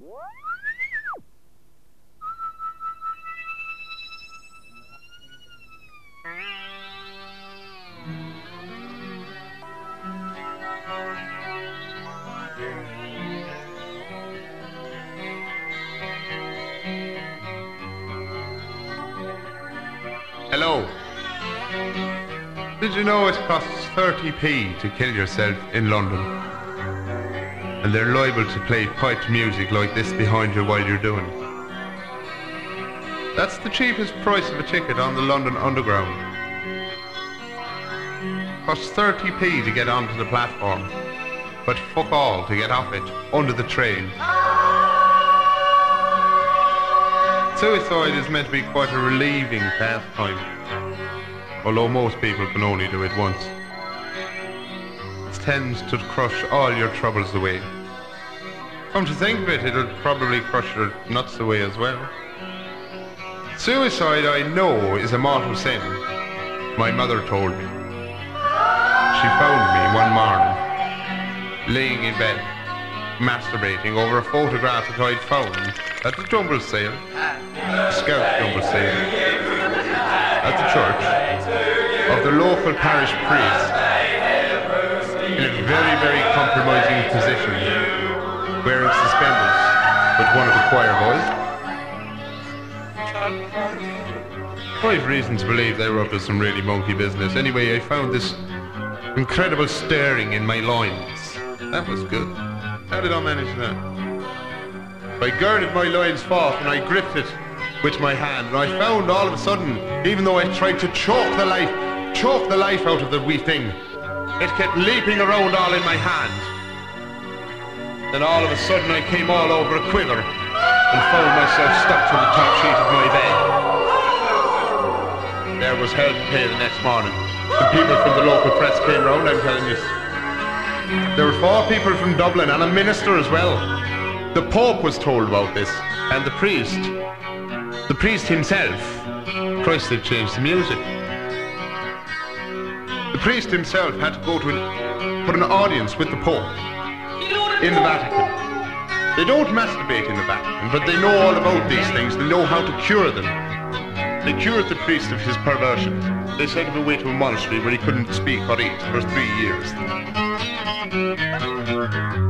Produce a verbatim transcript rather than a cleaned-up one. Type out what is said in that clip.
Hello. Did you know it costs thirty p to kill yourself in London? And they're liable to play piped music like this behind you while you're doing it. That's the cheapest price of a ticket on the London Underground. Costs thirty p to get onto the platform, but fuck all to get off it, under the train. Suicide is meant to be quite a relieving pastime, although most people can only do it once. It tends to crush all your troubles away. Come to think of it, it'll probably crush your nuts away as well. Suicide, I know, is a mortal sin. My mother told me. She found me one morning, laying in bed, masturbating over a photograph that I'd found at the jumble sale, Scout jumble sale, at the church, of the local parish priest, in a very, very compromising position, wearing suspenders with one of the choir boys. I've reason to believe they were up to some really monkey business. Anyway, I found this incredible stirring in my loins. That was good. How did I manage that? I girded my loins forth and I gripped it with my hand, and I found all of a sudden, even though I tried to choke the life, choke the life out of the wee thing, it kept leaping around all in my hand. Then all of a sudden I came all over a quiver and found myself stuck to the top sheet of my bed. There was hell to pay the next morning. The people from the local press came round, I'm telling you. There were four people from Dublin and a minister as well. The Pope was told about this, and the priest, the priest himself. Christ, they've changed the music. The priest himself had to go to an, put an audience with the Pope in the Vatican. They don't masturbate in the Vatican, but they know all about these things. They know how to cure them. They cured the priest of his perversion. They sent him away to a monastery where he couldn't speak or eat for three years.